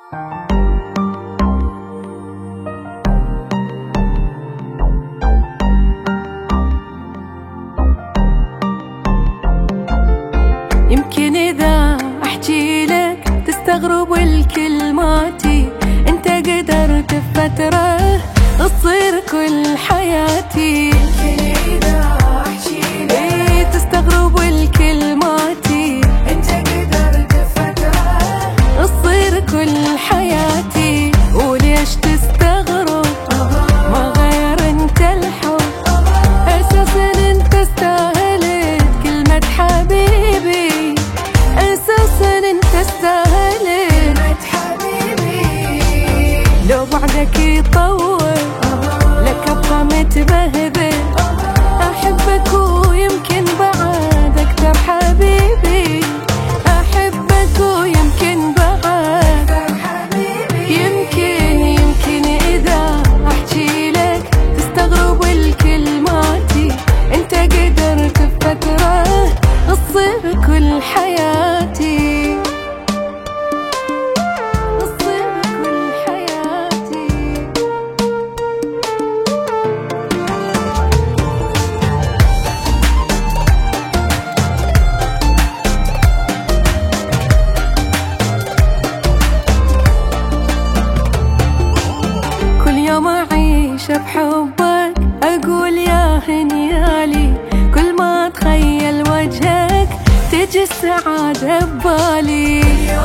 يمكن إذا أحكي لك تستغرب الكلماتي، أنت قدرت بفترة تصير كل حياتي. يمكن إذا أحكي لك تستغرب الكلماتي، أنت قدرت بفترة تصير كل حياتي. وليش تستغرب؟ ما غير أنت الحب، أساساً أنت استاهلت كلمة حبيبي، أساساً أنت استاهلت كلمة حبيبي. لو بعدك يطول لك أبقى متبهدل، أحبك ويمكن بعد أكتر حبيبي، أحبك ويمكن بعد أكتر حبيبي. يمكن إذا أحكي لك تستغرب الكلماتي، أنت قدرت بفترة تصير كل حياتي، تصير كل حياتي. كل يوم أعيش بحبك، أقول يا هنيالي، كل ما أتخيل وجهك تجي السعادة ببالي.